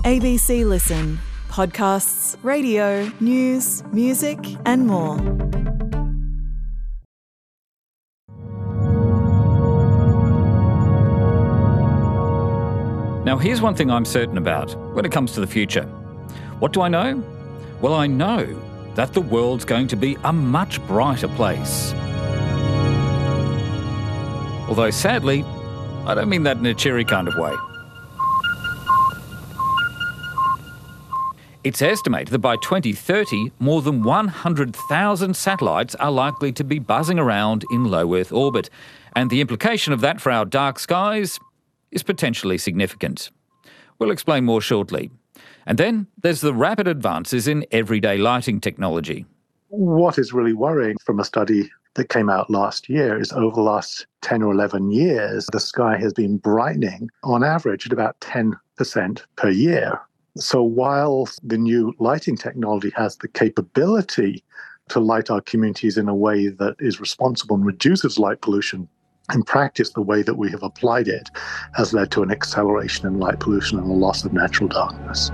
ABC Listen. Podcasts, radio, news, music and more. Now, here's one thing I'm certain about when it comes to the future. What do I know? Well, I know that the world's going to be a much brighter place. Although, sadly, I don't mean that in a cheery kind of way. It's estimated that by 2030, more than 100,000 satellites are likely to be buzzing around in low Earth orbit. And the implication of that for our dark skies is potentially significant. We'll explain more shortly. And then there's the rapid advances in everyday lighting technology. What is really worrying from a study that came out last year is over the last 10 or 11 years, the sky has been brightening on average at about 10% per year. So while the new lighting technology has the capability to light our communities in a way that is responsible and reduces light pollution, in practice, the way that we have applied it has led to an acceleration in light pollution and a loss of natural darkness.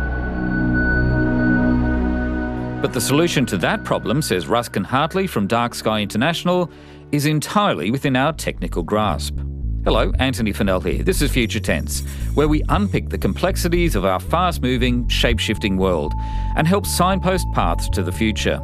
But the solution to that problem, says Ruskin Hartley from Dark Sky International, is entirely within our technical grasp. Hello, Anthony Fennell here. This is Future Tense, where we unpick the complexities of our fast-moving, shape-shifting world and help signpost paths to the future.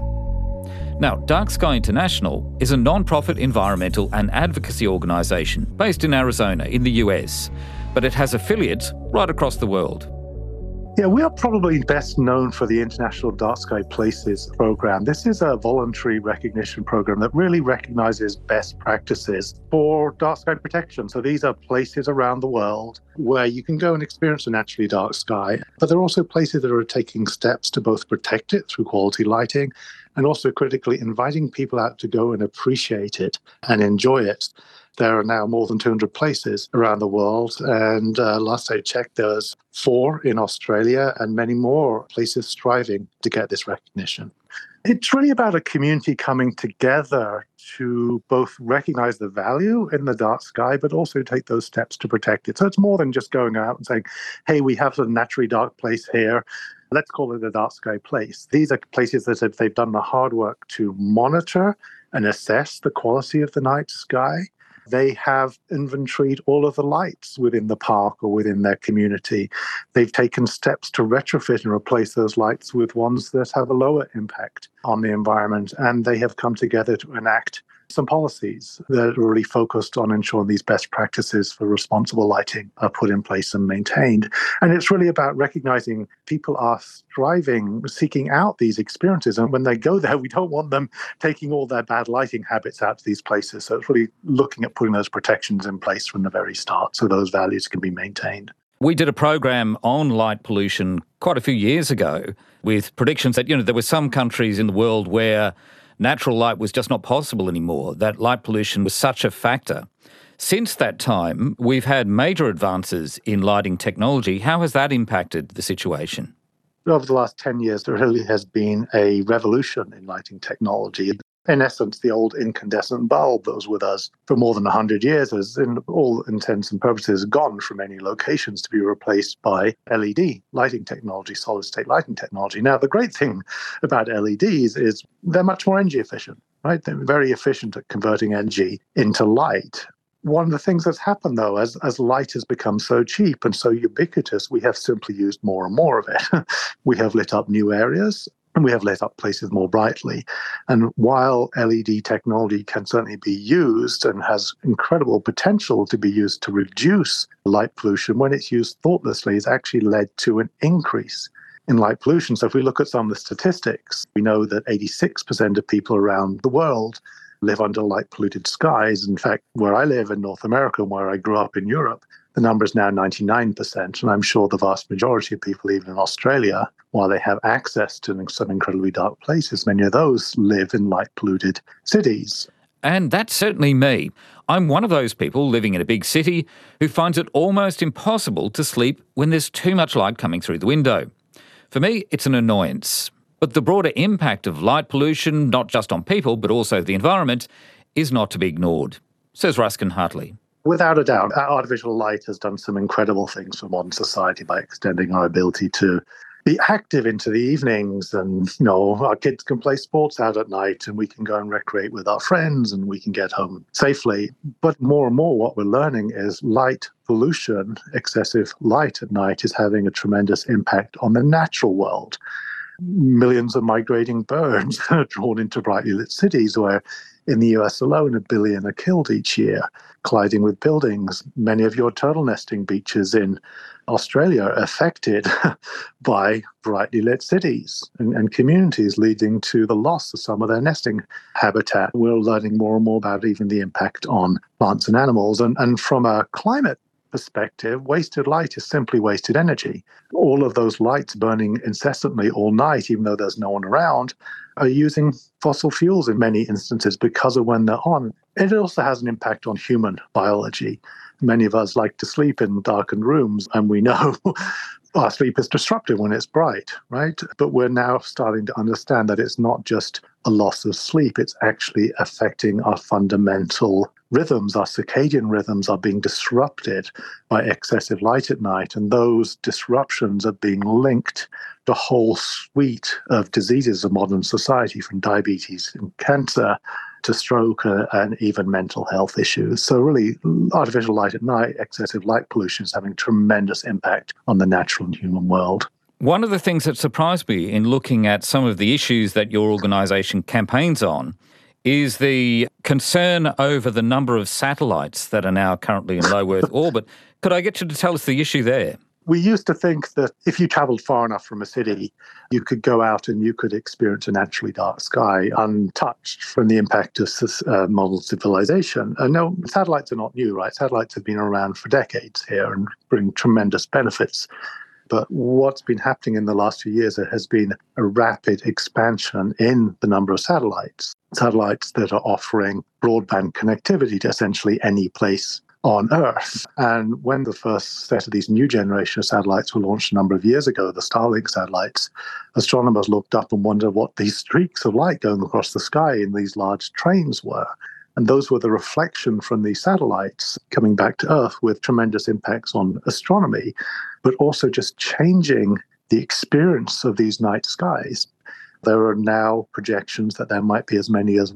Now, Dark Sky International is a non-profit environmental and advocacy organisation based in Arizona in the US, but it has affiliates right across the world. Yeah, we are probably best known for the International Dark Sky Places program. This is a voluntary recognition program that really recognizes best practices for dark sky protection. So these are places around the world where you can go and experience a naturally dark sky, but they're also places that are taking steps to both protect it through quality lighting and also critically inviting people out to go and appreciate it and enjoy it. There are now more than 200 places around the world, and last I checked, there's 4 in Australia and many more places striving to get this recognition. It's really about a community coming together to both recognize the value in the dark sky, but also take those steps to protect it. So it's more than just going out and saying, hey, we have a naturally dark place here. Let's call it a dark sky place. These are places that they've done the hard work to monitor and assess the quality of the night sky. They have inventoried all of the lights within the park or within their community. They've taken steps to retrofit and replace those lights with ones that have a lower impact on the environment. And they have come together to enact some policies that are really focused on ensuring these best practices for responsible lighting are put in place and maintained. And it's really about recognizing people are striving, seeking out these experiences. And when they go there, we don't want them taking all their bad lighting habits out to these places. So it's really looking at putting those protections in place from the very start so those values can be maintained. We did a program on light pollution quite a few years ago with predictions that, there were some countries in the world where natural light was just not possible anymore, that light pollution was such a factor. Since that time, we've had major advances in lighting technology. How has that impacted the situation? Over the last 10 years, there really has been a revolution in lighting technology. In essence, the old incandescent bulb that was with us for more than 100 years has, in all intents and purposes, gone from many locations to be replaced by LED lighting technology, solid-state lighting technology. Now, the great thing about LEDs is they're much more energy efficient, right? They're very efficient at converting energy into light. One of the things that's happened, though, as light has become so cheap and so ubiquitous, we have simply used more and more of it. We have lit up new areas, and we have lit up places more brightly. And while LED technology can certainly be used and has incredible potential to be used to reduce light pollution, when it's used thoughtlessly, it's actually led to an increase in light pollution. So if we look at some of the statistics, we know that 86% of people around the world live under light-polluted skies. In fact, where I live in North America and where I grew up in Europe, the number is now 99%. And I'm sure the vast majority of people, even in Australia, while they have access to some incredibly dark places, many of those live in light-polluted cities. And that's certainly me. I'm one of those people living in a big city who finds it almost impossible to sleep when there's too much light coming through the window. For me, it's an annoyance. But the broader impact of light pollution, not just on people, but also the environment, is not to be ignored, says Ruskin Hartley. Without a doubt, artificial light has done some incredible things for modern society by extending our ability to be active into the evenings, and our kids can play sports out at night, and we can go and recreate with our friends, and we can get home safely. But more and more what we're learning is light pollution, excessive light at night, is having a tremendous impact on the natural world. Millions of migrating birds are drawn into brightly lit cities, where in the US alone, 1 billion are killed each year, colliding with buildings. Many of your turtle nesting beaches in Australia are affected by brightly lit cities and communities, leading to the loss of some of their nesting habitat. We're learning more and more about even the impact on plants and animals. And from a climate perspective, wasted light is simply wasted energy. All of those lights burning incessantly all night, even though there's no one around, are using fossil fuels in many instances because of when they're on. It also has an impact on human biology. Many of us like to sleep in darkened rooms, and we know our sleep is disrupted when it's bright, right? But we're now starting to understand that it's not just a loss of sleep, it's actually affecting our fundamental rhythms. Our circadian rhythms are being disrupted by excessive light at night, and those disruptions are being linked to a whole suite of diseases of modern society, from diabetes and cancer to stroke and even mental health issues. So really, artificial light at night, excessive light pollution is having tremendous impact on the natural and human world. One of the things that surprised me in looking at some of the issues that your organisation campaigns on is the concern over the number of satellites that are now currently in low Earth orbit. Could I get you to tell us the issue there? We used to think that if you travelled far enough from a city, you could go out and you could experience a naturally dark sky untouched from the impact of modern civilization. No, satellites are not new, right? Satellites have been around for decades here and bring tremendous benefits. But what's been happening in the last few years, there has been a rapid expansion in the number of satellites that are offering broadband connectivity to essentially any place on Earth. And when the first set of these new generation of satellites were launched a number of years ago, the Starlink satellites, astronomers looked up and wondered what these streaks of light going across the sky in these large trains were. And those were the reflection from these satellites coming back to Earth with tremendous impacts on astronomy, but also just changing the experience of these night skies. There are now projections that there might be as many as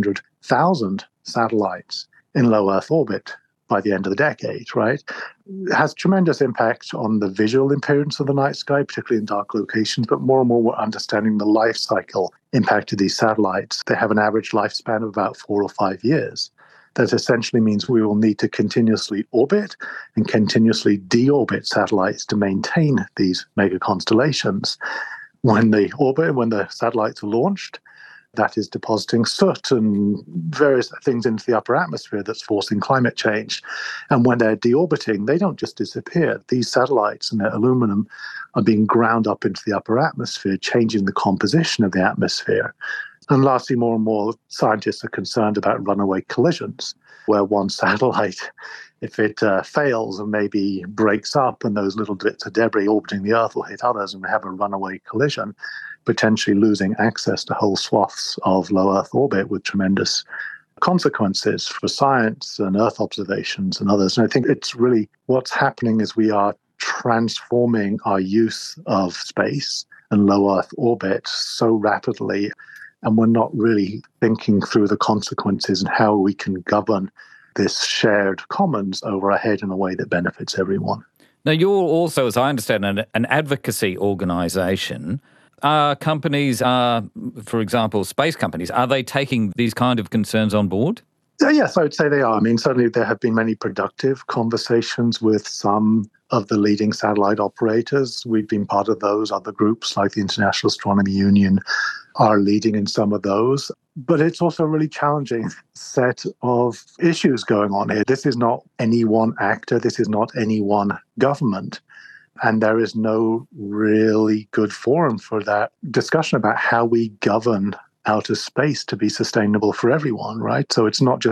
100,000 satellites in low Earth orbit by the end of the decade, right? It has tremendous impact on the visual appearance of the night sky, particularly in dark locations, but more and more we're understanding the life cycle impact of these satellites. They have an average lifespan of about 4 or 5 years. That essentially means we will need to continuously orbit and continuously deorbit satellites to maintain these mega constellations. When the satellites are launched, that is depositing soot and various things into the upper atmosphere that's forcing climate change. And when they're deorbiting, they don't just disappear. These satellites and their aluminum are being ground up into the upper atmosphere, changing the composition of the atmosphere. And lastly, more and more scientists are concerned about runaway collisions, where one satellite, if it fails and maybe breaks up and those little bits of debris orbiting the Earth will hit others and we have a runaway collision, potentially losing access to whole swaths of low Earth orbit with tremendous consequences for science and Earth observations and others. And I think it's really what's happening is we are transforming our use of space and low Earth orbit so rapidly, and we're not really thinking through the consequences and how we can govern this shared commons over our head in a way that benefits everyone. Now, you're also, as I understand, an advocacy organisation. Are companies, for example, space companies, are they taking these kind of concerns on board? Yes, I would say they are. I mean, certainly there have been many productive conversations with some of the leading satellite operators. We've been part of those. Other groups like the International Astronomy Union are leading in some of those. But it's also a really challenging set of issues going on here. This is not any one actor. This is not any one government. And there is no really good forum for that discussion about how we govern outer space to be sustainable for everyone, right? So it's not just what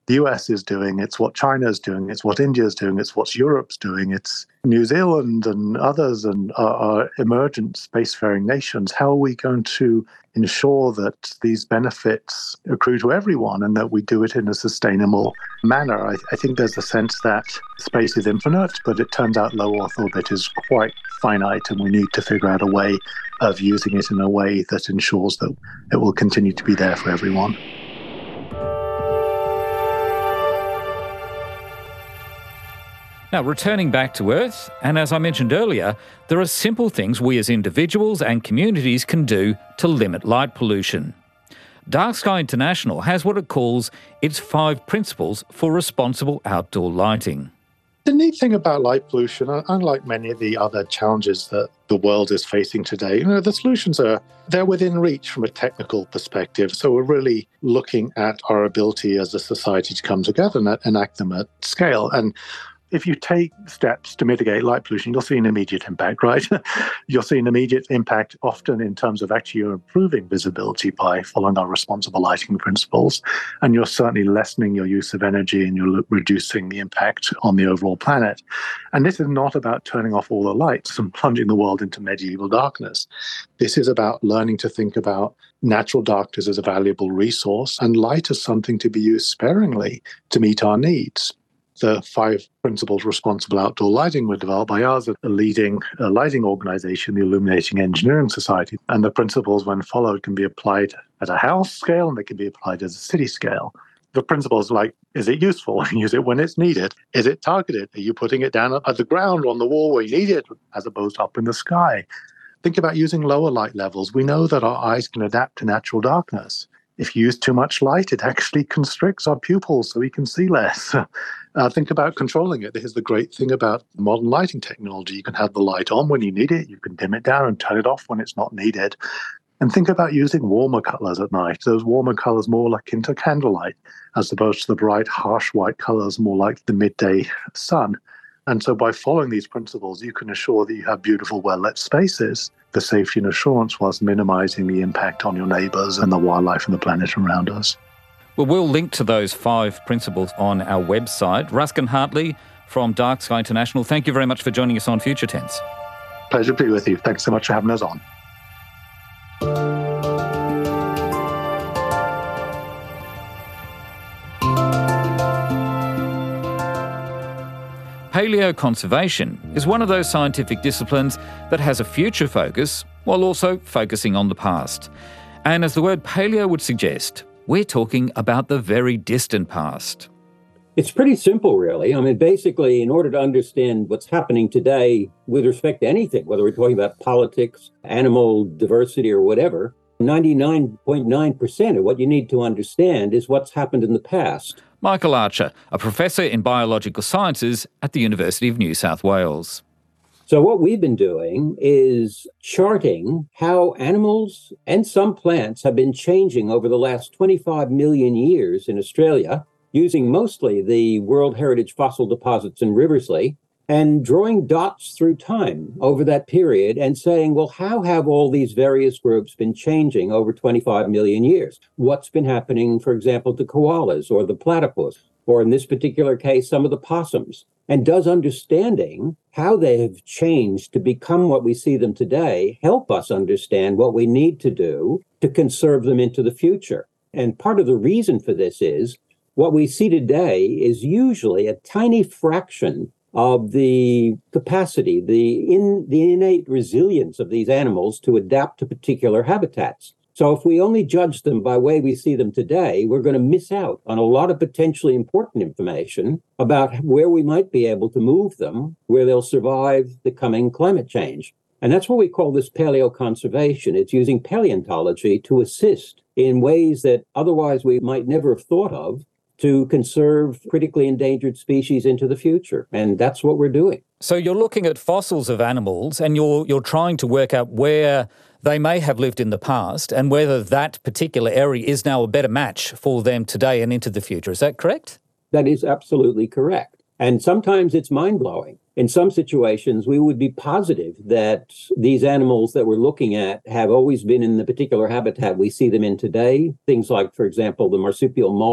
the US is doing, it's what China is doing, it's what India is doing, it's what Europe's doing, it's New Zealand and others and our emergent spacefaring nations. How are we going to ensure that these benefits accrue to everyone and that we do it in a sustainable manner? I think there's a sense that space is infinite, but it turns out low Earth orbit is quite finite, and we need to figure out a way of using it in a way that ensures that it will continue to be there for everyone. Now, returning back to Earth, and as I mentioned earlier, there are simple things we as individuals and communities can do to limit light pollution. Dark Sky International has what it calls its 5 principles for responsible outdoor lighting. The neat thing about light pollution, unlike many of the other challenges that the world is facing today, the solutions they're within reach from a technical perspective. So we're really looking at our ability as a society to come together and enact them at scale. And if you take steps to mitigate light pollution, you'll see an immediate impact, right? You'll see an immediate impact often in terms of actually you're improving visibility by following our responsible lighting principles. And you're certainly lessening your use of energy and you're reducing the impact on the overall planet. And this is not about turning off all the lights and plunging the world into medieval darkness. This is about learning to think about natural darkness as a valuable resource and light as something to be used sparingly to meet our needs. The 5 principles responsible outdoor lighting were developed by us, a leading lighting organization, the Illuminating Engineering Society. And the principles, when followed, can be applied at a house scale and they can be applied at a city scale. The principles like, is it useful? Use it when it's needed. Is it targeted? Are you putting it down at the ground or on the wall where you need it, as opposed to up in the sky? Think about using lower light levels. We know that our eyes can adapt to natural darkness. If you use too much light, it actually constricts our pupils so we can see less. Think about controlling it. This is the great thing about modern lighting technology. You can have the light on when you need it. You can dim it down and turn it off when it's not needed. And think about using warmer colors at night. Those warmer colors more like into candlelight, as opposed to the bright, harsh white colors more like the midday sun. And so by following these principles, you can assure that you have beautiful, well-lit spaces for safety and assurance whilst minimizing the impact on your neighbors and the wildlife and the planet around us. Well, we'll link to those 5 principles on our website. Ruskin Hartley from Dark Sky International, thank you very much for joining us on Future Tense. Pleasure to be with you. Thanks so much for having us on. Paleoconservation is one of those scientific disciplines that has a future focus while also focusing on the past. And as the word paleo would suggest, we're talking about the very distant past. It's pretty simple, really. I mean, basically, in order to understand what's happening today with respect to anything, whether we're talking about politics, animal diversity, or whatever, 99.9% of what you need to understand is what's happened in the past. Michael Archer, a professor in biological sciences at the University of New South Wales. So what we've been doing is charting how animals and some plants have been changing over the last 25 million years in Australia, using mostly the World Heritage fossil deposits in Riversley, and drawing dots through time over that period and saying, well, how have all these various groups been changing over 25 million years? What's been happening, for example, to koalas or the platypus, or in this particular case, some of the possums? And does understanding how they have changed to become what we see them today help us understand what we need to do to conserve them into the future? And part of the reason for this is what we see today is usually a tiny fraction of the capacity, the innate resilience of these animals to adapt to particular habitats. So if we only judge them by the way we see them today, we're going to miss out on a lot of potentially important information about where we might be able to move them, where they'll survive the coming climate change. And that's what we call this paleoconservation. It's using paleontology to assist in ways that otherwise we might never have thought of to conserve critically endangered species into the future. And that's what we're doing. So you're looking at fossils of animals and you're trying to work out where they may have lived in the past and whether that particular area is now a better match for them today and into the future. Is that correct? That is absolutely correct. And sometimes it's mind-blowing. In some situations, we would be positive that these animals that we're looking at have always been in the particular habitat we see them in today. Things like, for example, the marsupial mole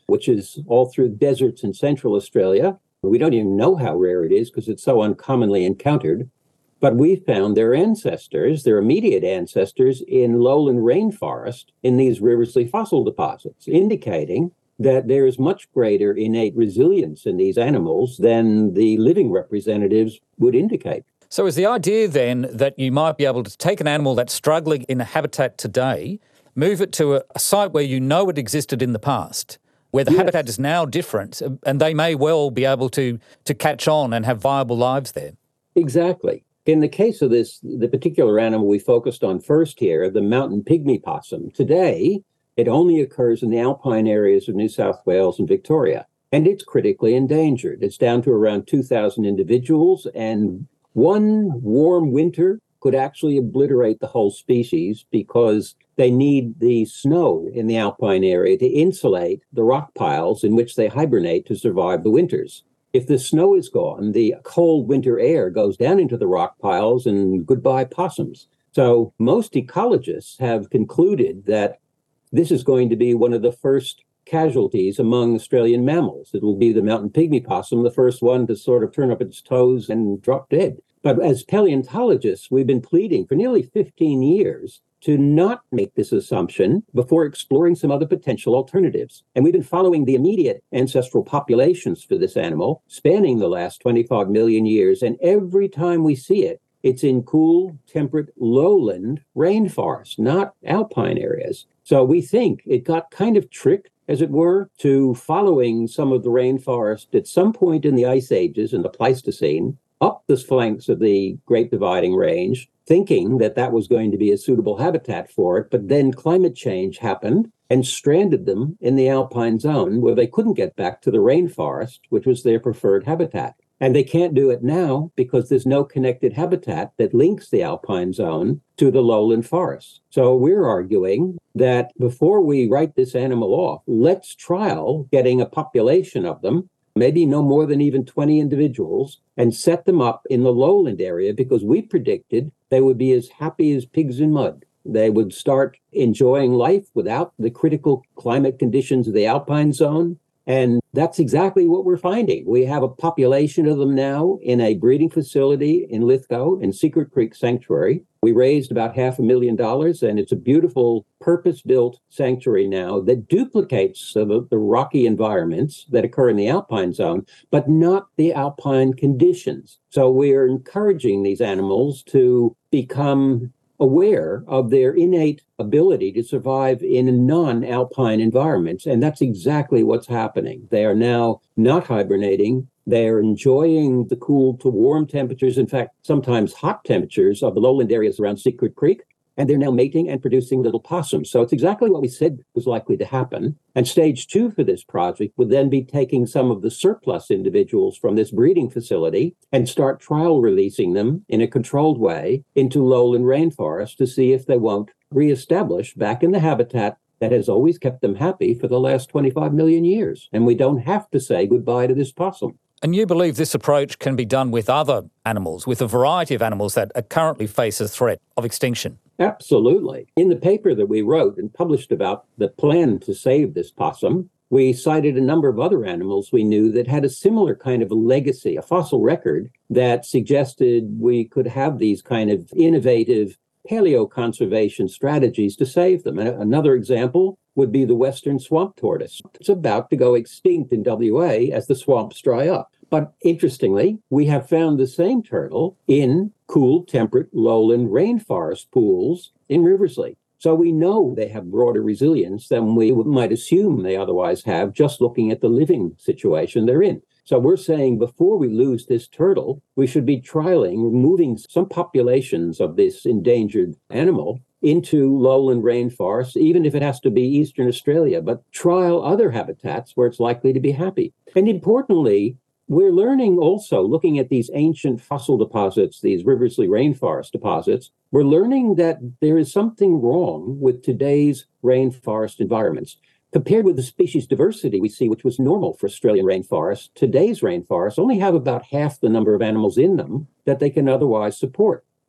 which is all through deserts in central Australia. We don't even know how rare it is because it's so uncommonly encountered. But we found their ancestors, their immediate ancestors, in lowland rainforest in these Riversley fossil deposits, indicating that there is much greater innate resilience in these animals than the living representatives would indicate. So is the idea then that you might be able to take an animal that's struggling in a habitat today, move it to a site where you know it existed in the past, where the habitat is now different, and they may well be able to catch on and have viable lives there? Exactly. In the case of the particular animal we focused on first here, the mountain pygmy possum, today it only occurs in the alpine areas of New South Wales and Victoria, and it's critically endangered. It's down to around 2,000 individuals, and one warm winter could actually obliterate the whole species because they need the snow in the alpine area to insulate the rock piles in which they hibernate to survive the winters. If the snow is gone, the cold winter air goes down into the rock piles and goodbye possums. So most ecologists have concluded that this is going to be one of the first casualties among Australian mammals. It will be the mountain pygmy possum, the first one to sort of turn up its toes and drop dead. But as paleontologists, we've been pleading for nearly 15 years to not make this assumption before exploring some other potential alternatives. And we've been following the immediate ancestral populations for this animal, spanning the last 25 million years. And every time we see it, it's in cool, temperate, lowland rainforest, not alpine areas. So we think it got kind of tricked, as it were, to following some of the rainforest at some point in the ice ages, in the Pleistocene, up the flanks of the Great Dividing Range, thinking that that was going to be a suitable habitat for it. But then climate change happened and stranded them in the alpine zone where they couldn't get back to the rainforest, which was their preferred habitat. And they can't do it now because there's no connected habitat that links the alpine zone to the lowland forests. So we're arguing that before we write this animal off, let's trial getting a population of them, maybe no more than even 20 individuals, and set them up in the lowland area because we predicted they would be as happy as pigs in mud. They would start enjoying life without the critical climate conditions of the alpine zone. And that's exactly what we're finding. We have a population of them now in a breeding facility in Lithgow in Secret Creek Sanctuary. We raised about $500,000, and it's a beautiful purpose-built sanctuary now that duplicates the rocky environments that occur in the alpine zone, but not the alpine conditions. So we're encouraging these animals to become aware of their innate ability to survive in non-alpine environments. And that's exactly what's happening. They are now not hibernating. They are enjoying the cool to warm temperatures, in fact, sometimes hot temperatures of the lowland areas around Secret Creek. And they're now mating and producing little possums. So it's exactly what we said was likely to happen. And stage 2 for this project would then be taking some of the surplus individuals from this breeding facility and start trial releasing them in a controlled way into lowland rainforest to see if they won't reestablish back in the habitat that has always kept them happy for the last 25 million years. And we don't have to say goodbye to this possum. And you believe this approach can be done with other animals, with a variety of animals that currently face a threat of extinction? Absolutely. In the paper that we wrote and published about the plan to save this possum, we cited a number of other animals we knew that had a similar kind of a legacy, a fossil record that suggested we could have these kind of innovative paleoconservation strategies to save them. And another example would be the western swamp tortoise. It's about to go extinct in WA as the swamps dry up. But interestingly, we have found the same turtle in cool, temperate, lowland rainforest pools in Riversley. So we know they have broader resilience than we might assume they otherwise have, just looking at the living situation they're in. So we're saying before we lose this turtle, we should be trialing moving some populations of this endangered animal into lowland rainforests, even if it has to be Eastern Australia, but trial other habitats where it's likely to be happy. And importantly, we're learning also, looking at these ancient fossil deposits, these Riversley rainforest deposits, we're learning that there is something wrong with today's rainforest environments. Compared with the species diversity we see, which was normal for Australian rainforests, today's rainforests only have about half the number of animals in them that they can otherwise support.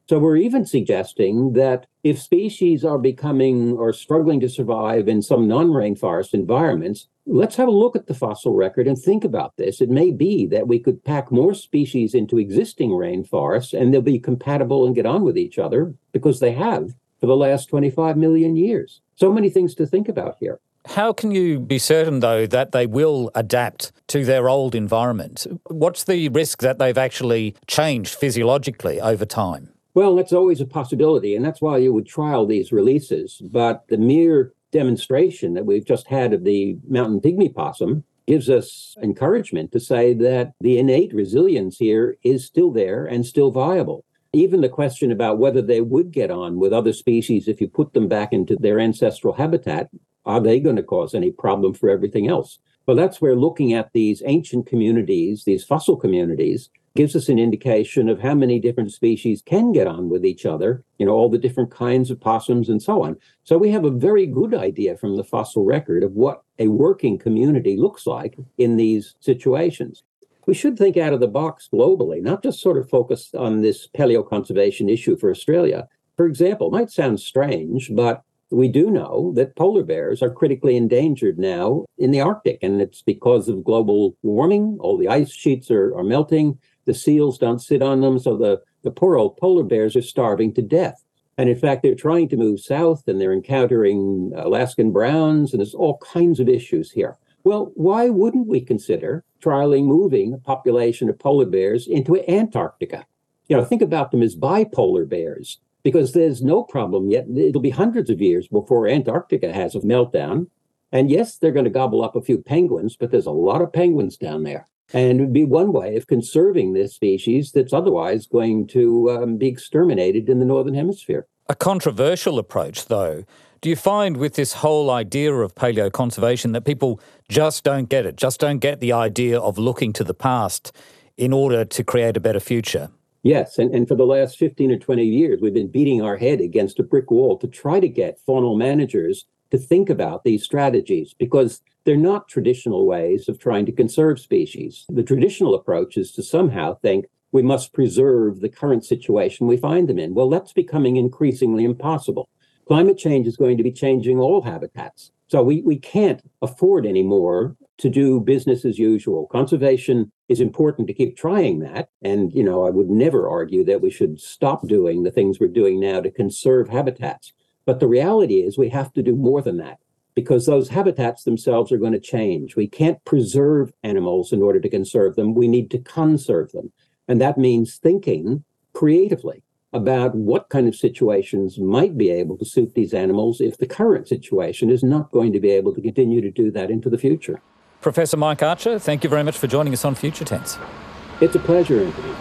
So we're even suggesting that if species are becoming or struggling to survive in some non-rainforest environments, let's have a look at the fossil record and think about this. It may be that we could pack more species into existing rainforests and they'll be compatible and get on with each other because they have for the last 25 million years. So many things to think about here. How can you be certain, though, that they will adapt to their old environment? What's the risk that they've actually changed physiologically over time? Well, that's always a possibility, and that's why you would trial these releases. But the mere demonstration that we've just had of the mountain pygmy possum gives us encouragement to say that the innate resilience here is still there and still viable. Even the question about whether they would get on with other species if you put them back into their ancestral habitat, are they going to cause any problem for everything else? Well, that's where looking at these ancient communities, these fossil communities, gives us an indication of how many different species can get on with each other, all the different kinds of possums and so on. So we have a very good idea from the fossil record of what a working community looks like in these situations. We should think out of the box globally, not just sort of focus on this paleoconservation issue for Australia. For example, it might sound strange, but we do know that polar bears are critically endangered now in the Arctic, and it's because of global warming. All the ice sheets are melting. The seals don't sit on them, so the poor old polar bears are starving to death. And in fact, they're trying to move south, and they're encountering Alaskan browns, and there's all kinds of issues here. Well, why wouldn't we consider trialing moving a population of polar bears into Antarctica? Think about them as bipolar bears, because there's no problem yet. It'll be hundreds of years before Antarctica has a meltdown. And yes, they're going to gobble up a few penguins, but there's a lot of penguins down there. And it would be one way of conserving this species that's otherwise going to be exterminated in the Northern Hemisphere. A controversial approach, though. Do you find with this whole idea of paleoconservation that people just don't get it, just don't get the idea of looking to the past in order to create a better future? Yes, and for the last 15 or 20 years, we've been beating our head against a brick wall to try to get faunal managers to think about these strategies, because they're not traditional ways of trying to conserve species. The traditional approach is to somehow think we must preserve the current situation we find them in. Well, that's becoming increasingly impossible. Climate change is going to be changing all habitats. So we can't afford anymore to do business as usual. Conservation is important to keep trying that. And, I would never argue that we should stop doing the things we're doing now to conserve habitats. But the reality is we have to do more than that, because those habitats themselves are going to change. We can't preserve animals in order to conserve them. We need to conserve them. And that means thinking creatively about what kind of situations might be able to suit these animals if the current situation is not going to be able to continue to do that into the future. Professor Mike Archer, thank you very much for joining us on Future Tense. It's a pleasure, Anthony.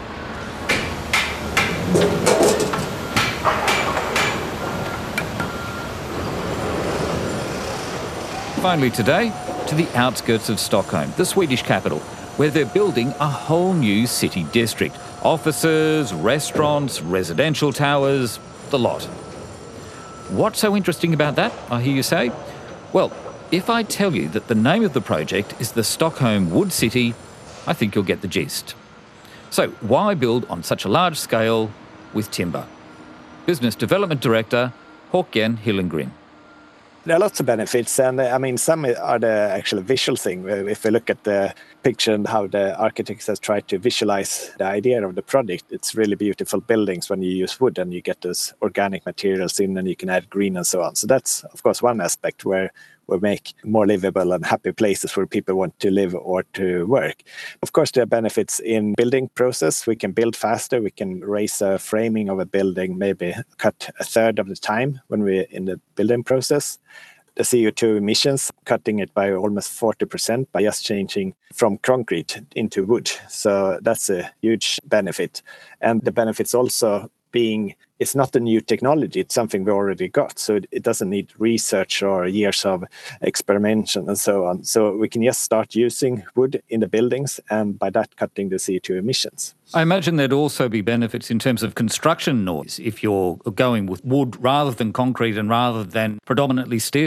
Finally today, to the outskirts of Stockholm, the Swedish capital, where they're building a whole new city district. Offices, restaurants, residential towers, the lot. What's so interesting about that, I hear you say? Well, if I tell you that the name of the project is the Stockholm Wood City, I think you'll get the gist. So why build on such a large scale with timber? Business Development Director Håkan Hillengren. There are lots of benefits, and some are the actual visual thing. If we look at the picture and how the architects have tried to visualize the idea of the project, it's really beautiful buildings when you use wood and you get those organic materials in and you can add green and so on. So that's, of course, one aspect where we make more livable and happy places where people want to live or to work. Of course, there are benefits in building process. We can build faster. We can raise a framing of a building, maybe cut a third of the time when we're in the building process. The CO2 emissions, cutting it by almost 40% by just changing from concrete into wood. So that's a huge benefit. And the benefits also being, it's not a new technology, it's something we already got. So it doesn't need research or years of experimentation and so on. So we can just start using wood in the buildings and by that cutting the CO2 emissions. I imagine there'd also be benefits in terms of construction noise if you're going with wood rather than concrete and rather than predominantly steel.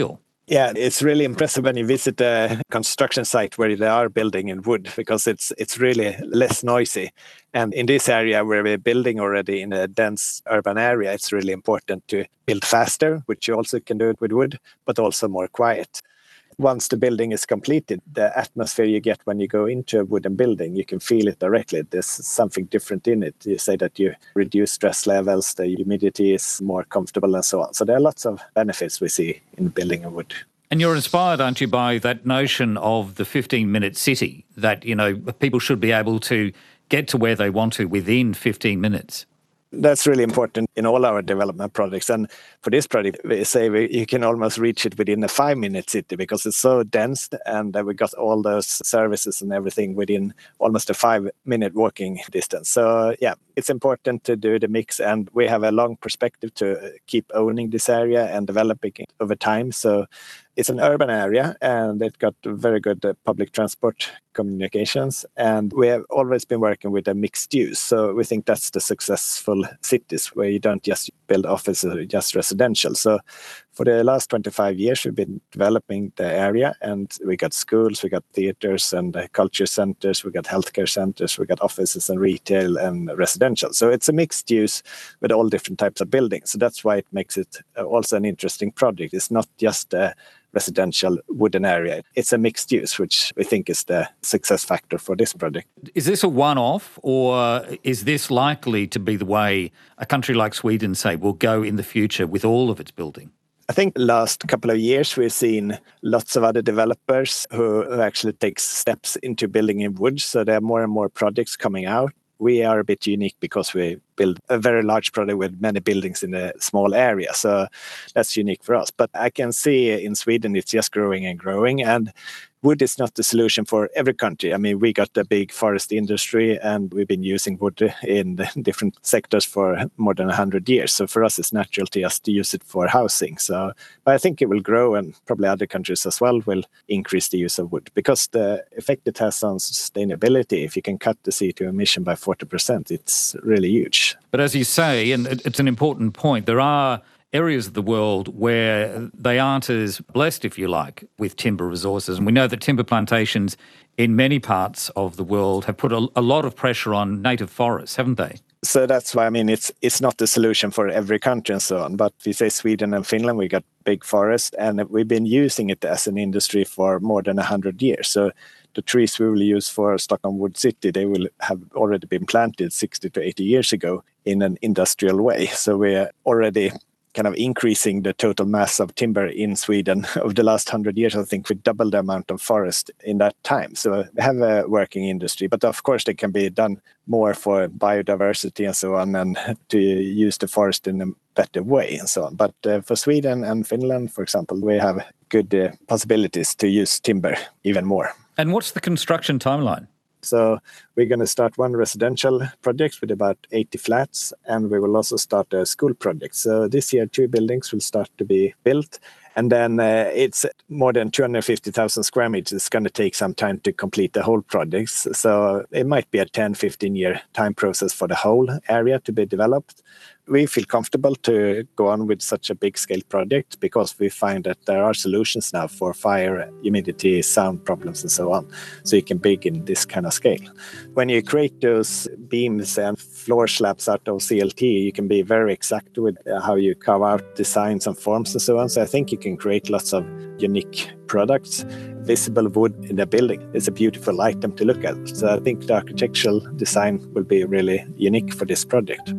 Yeah, it's really impressive when you visit a construction site where they are building in wood, because it's really less noisy. And in this area where we're building already in a dense urban area, it's really important to build faster, which you also can do it with wood, but also more quiet. Once the building is completed, the atmosphere you get when you go into a wooden building, you can feel it directly. There's something different in it. You say that you reduce stress levels, the humidity is more comfortable and so on. So there are lots of benefits we see in building in wood. And you're inspired, aren't you, by that notion of the 15-minute city, that, people should be able to get to where they want to within 15 minutes. That's really important in all our development projects. And for this project, we say you can almost reach it within a 5-minute city, because it's so dense, and we got all those services and everything within almost a 5-minute walking distance. So yeah, it's important to do the mix, and we have a long perspective to keep owning this area and developing it over time. So it's an urban area, and it got very good public transport communications. And we have always been working with a mixed use. So we think that's the successful cities, where you don't just build offices or just residential. So for the last 25 years, we've been developing the area, and we got schools, we got theaters and culture centers, we got healthcare centers, we got offices and retail and residential. So it's a mixed use with all different types of buildings. So that's why it makes it also an interesting project. It's not just a residential wooden area. It's a mixed use, which we think is the success factor for this project. Is this a one-off, or is this likely to be the way a country like Sweden, say, will go in the future with all of its building? I think last couple of years we've seen lots of other developers who actually take steps into building in wood. So there are more and more projects coming out. We are a bit unique because we build a very large project with many buildings in a small area. So that's unique for us. But I can see in Sweden it's just growing and growing. And wood is not the solution for every country. I mean, we got a big forest industry, and we've been using wood in different sectors for more than 100 years. So for us, it's natural to just use it for housing. So but I think it will grow, and probably other countries as well will increase the use of wood, because the effect it has on sustainability, if you can cut the CO2 emission by 40%, it's really huge. But as you say, and it's an important point, there are areas of the world where they aren't as blessed, if you like, with timber resources. And we know that timber plantations in many parts of the world have put a lot of pressure on native forests, haven't they? So that's why, I mean, it's not the solution for every country and so on. But we say Sweden and Finland, we got big forest, and we've been using it as an industry for more than 100 years. So the trees we will use for Stockholm Wood City, they will have already been planted 60 to 80 years ago in an industrial way. So we're already kind of increasing the total mass of timber in Sweden over the last 100 years. I think we doubled the amount of forest in that time. So we have a working industry, but of course they can be done more for biodiversity and so on, and to use the forest in a better way and so on. But for Sweden and Finland, for example, we have good possibilities to use timber even more. And what's the construction timeline? So we're going to start one residential project with about 80 flats, and we will also start a school project. So this year, 2 buildings will start to be built. And then it's more than 250,000 square meters. It's going to take some time to complete the whole project. So it might be a 10, 15-year time process for the whole area to be developed. We feel comfortable to go on with such a big-scale project because we find that there are solutions now for fire, humidity, sound problems, and so on. So you can build in this kind of scale. When you create those beams and floor slabs out of CLT, you can be very exact with how you carve out designs and forms and so on. So I think you can create lots of unique products. Visible wood in the building is a beautiful item to look at. So I think the architectural design will be really unique for this project.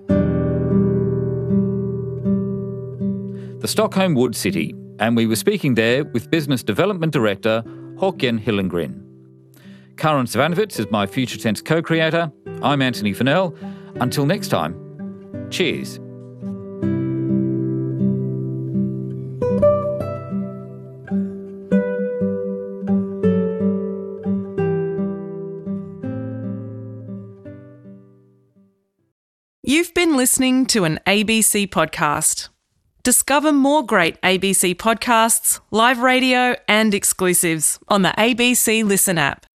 The Stockholm Wood City, and we were speaking there with Business Development Director Håkan Hillengren. Karin Svanovic is my Future Tense co-creator. I'm Anthony Fennell. Until next time, cheers. You've been listening to an ABC podcast. Discover more great ABC podcasts, live radio and exclusives on the ABC Listen app.